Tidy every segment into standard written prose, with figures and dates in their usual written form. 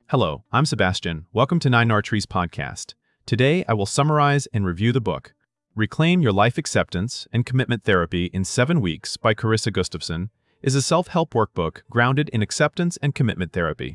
Hello, I'm Sebastian. Welcome to Nine Trees podcast. Today, I will summarize and review the book, Reclaim Your Life Acceptance and Commitment Therapy in 7 Weeks by Carissa Gustafson, is a self-help workbook grounded in acceptance and commitment therapy.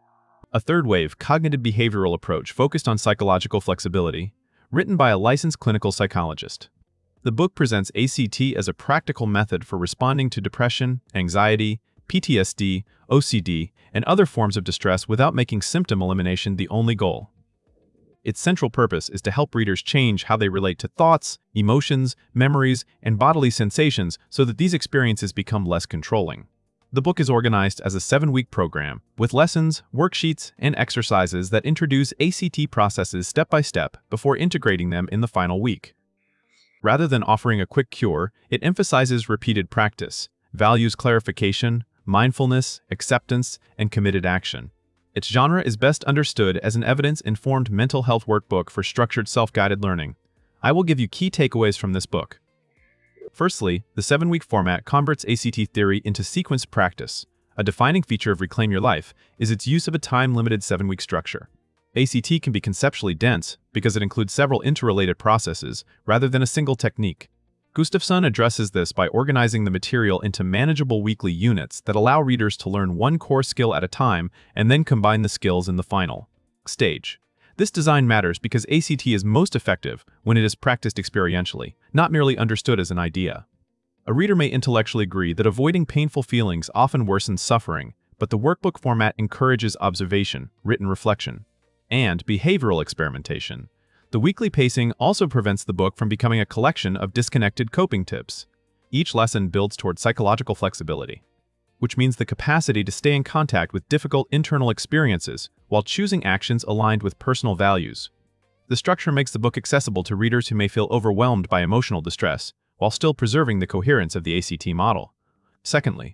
A third-wave cognitive behavioral approach focused on psychological flexibility, written by a licensed clinical psychologist. The book presents ACT as a practical method for responding to depression, anxiety, PTSD, OCD, and other forms of distress without making symptom elimination the only goal. Its central purpose is to help readers change how they relate to thoughts, emotions, memories, and bodily sensations so that these experiences become less controlling. The book is organized as a 7-week program with lessons, worksheets, and exercises that introduce ACT processes step by step before integrating them in the final week. Rather than offering a quick cure, it emphasizes repeated practice, values clarification, mindfulness, acceptance, and committed action. Its genre is best understood as an evidence-informed mental health workbook for structured self-guided learning. I will give you key takeaways from this book. Firstly, the 7-week format converts ACT theory into sequenced practice. A defining feature of Reclaim Your Life is its use of a time-limited 7-week structure. ACT can be conceptually dense because it includes several interrelated processes rather than a single technique. Gustafson addresses this by organizing the material into manageable weekly units that allow readers to learn one core skill at a time and then combine the skills in the final stage. This design matters because ACT is most effective when it is practiced experientially, not merely understood as an idea. A reader may intellectually agree that avoiding painful feelings often worsens suffering, but the workbook format encourages observation, written reflection, and behavioral experimentation. The weekly pacing also prevents the book from becoming a collection of disconnected coping tips. Each lesson builds toward psychological flexibility, which means the capacity to stay in contact with difficult internal experiences while choosing actions aligned with personal values. The structure makes the book accessible to readers who may feel overwhelmed by emotional distress, while still preserving the coherence of the ACT model. Secondly,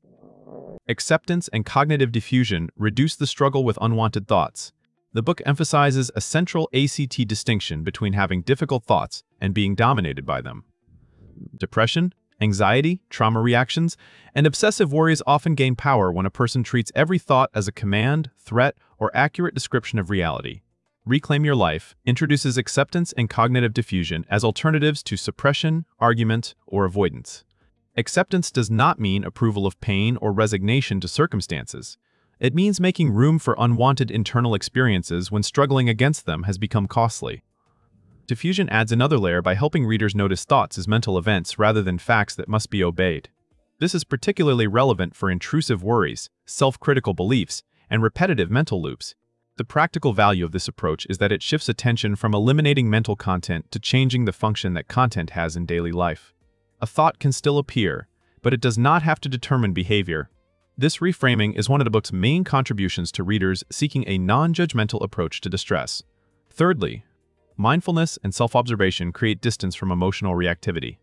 acceptance and cognitive diffusion reduce the struggle with unwanted thoughts. The book emphasizes a central ACT distinction between having difficult thoughts and being dominated by them. Depression, anxiety, trauma reactions, and obsessive worries often gain power when a person treats every thought as a command, threat, or accurate description of reality. Reclaim Your Life introduces acceptance and cognitive diffusion as alternatives to suppression, argument, or avoidance. Acceptance does not mean approval of pain or resignation to circumstances. It means making room for unwanted internal experiences when struggling against them has become costly. Diffusion adds another layer by helping readers notice thoughts as mental events rather than facts that must be obeyed. This is particularly relevant for intrusive worries, self-critical beliefs, and repetitive mental loops. The practical value of this approach is that it shifts attention from eliminating mental content to changing the function that content has in daily life. A thought can still appear, but it does not have to determine behavior. This reframing is one of the book's main contributions to readers seeking a non-judgmental approach to distress. Thirdly, mindfulness and self-observation create distance from emotional reactivity.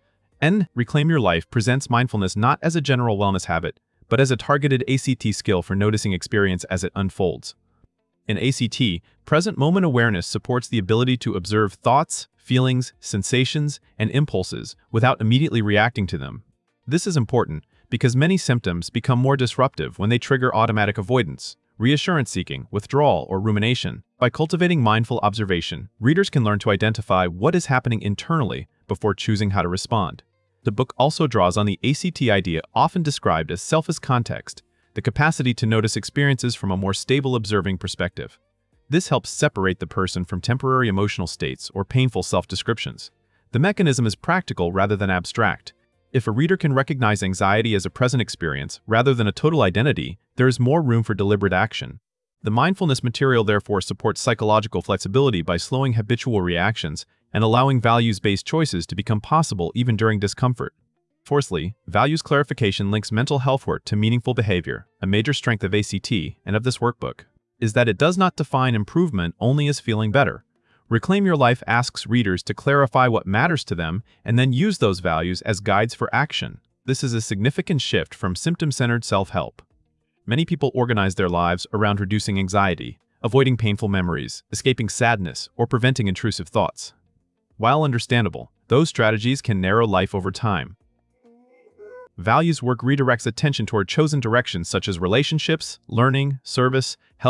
Reclaim Your Life presents mindfulness not as a general wellness habit, but as a targeted ACT skill for noticing experience as it unfolds. In ACT, present moment awareness supports the ability to observe thoughts, feelings, sensations, and impulses without immediately reacting to them. This is important because many symptoms become more disruptive when they trigger automatic avoidance, reassurance-seeking, withdrawal, or rumination. By cultivating mindful observation, readers can learn to identify what is happening internally before choosing how to respond. The book also draws on the ACT idea often described as self as context, the capacity to notice experiences from a more stable observing perspective. This helps separate the person from temporary emotional states or painful self-descriptions. The mechanism is practical rather than abstract. If a reader can recognize anxiety as a present experience rather than a total identity, there is more room for deliberate action. The mindfulness material therefore supports psychological flexibility by slowing habitual reactions and allowing values-based choices to become possible even during discomfort. Fourthly, values clarification links mental health work to meaningful behavior. A major strength of ACT and of this workbook is that it does not define improvement only as feeling better. Reclaim Your Life asks readers to clarify what matters to them and then use those values as guides for action. This is a significant shift from symptom-centered self-help. Many people organize their lives around reducing anxiety, avoiding painful memories, escaping sadness, or preventing intrusive thoughts. While understandable, those strategies can narrow life over time. Values work redirects attention toward chosen directions such as relationships, learning, service, health,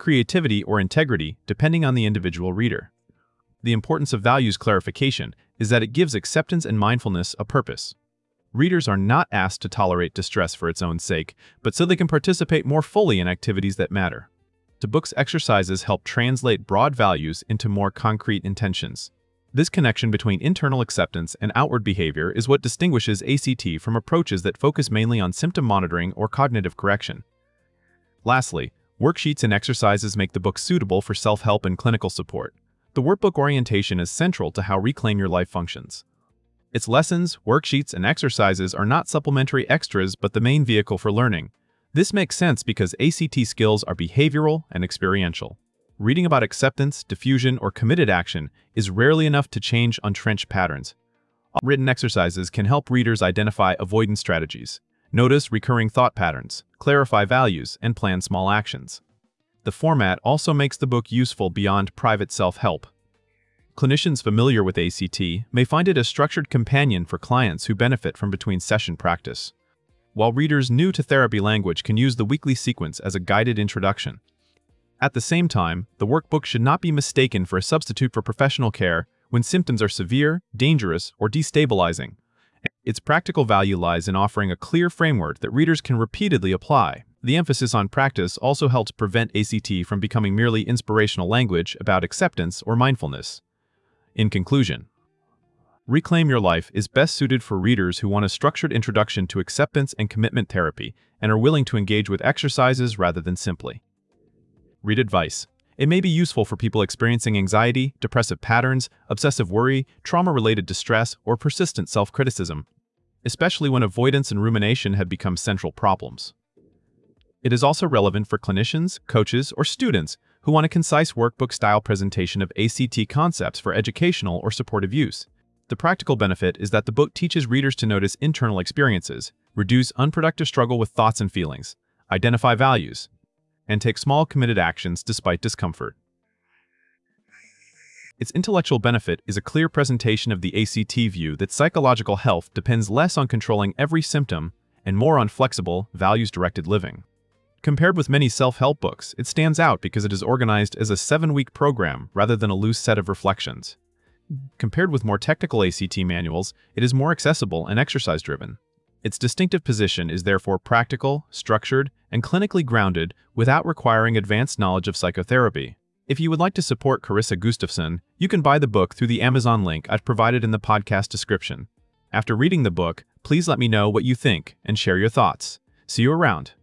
creativity, or integrity, depending on the individual reader. The importance of values clarification is that it gives acceptance and mindfulness a purpose. Readers are not asked to tolerate distress for its own sake, but so they can participate more fully in activities that matter. The book's exercises help translate broad values into more concrete intentions. This connection between internal acceptance and outward behavior is what distinguishes ACT from approaches that focus mainly on symptom monitoring or cognitive correction. Lastly, worksheets and exercises make the book suitable for self-help and clinical support. The workbook orientation is central to how Reclaim Your Life functions. Its lessons, worksheets, and exercises are not supplementary extras but the main vehicle for learning. This makes sense because ACT skills are behavioral and experiential. Reading about acceptance, diffusion, or committed action is rarely enough to change entrenched patterns. Written exercises can help readers identify avoidance strategies, notice recurring thought patterns, clarify values, and plan small actions. The format also makes the book useful beyond private self-help. Clinicians familiar with ACT may find it a structured companion for clients who benefit from between-session practice, while readers new to therapy language can use the weekly sequence as a guided introduction. At the same time, the workbook should not be mistaken for a substitute for professional care when symptoms are severe, dangerous, or destabilizing. Its practical value lies in offering a clear framework that readers can repeatedly apply. The emphasis on practice also helps prevent ACT from becoming merely inspirational language about acceptance or mindfulness. In conclusion, Reclaim Your Life is best suited for readers who want a structured introduction to acceptance and commitment therapy and are willing to engage with exercises rather than simply read advice. It may be useful for people experiencing anxiety, depressive patterns, obsessive worry, trauma-related distress, or persistent self-criticism, especially when avoidance and rumination have become central problems. It is also relevant for clinicians, coaches, or students who want a concise workbook-style presentation of ACT concepts for educational or supportive use. The practical benefit is that the book teaches readers to notice internal experiences, reduce unproductive struggle with thoughts and feelings, identify values, and take small committed actions despite discomfort. Its intellectual benefit is a clear presentation of the ACT view that psychological health depends less on controlling every symptom and more on flexible, values-directed living. Compared with many self-help books, it stands out because it is organized as a 7-week program rather than a loose set of reflections. Compared with more technical ACT manuals, it is more accessible and exercise-driven. Its distinctive position is therefore practical, structured, and clinically grounded without requiring advanced knowledge of psychotherapy. If you would like to support Carissa Gustafson, you can buy the book through the Amazon link I've provided in the podcast description. After reading the book, please let me know what you think and share your thoughts. See you around.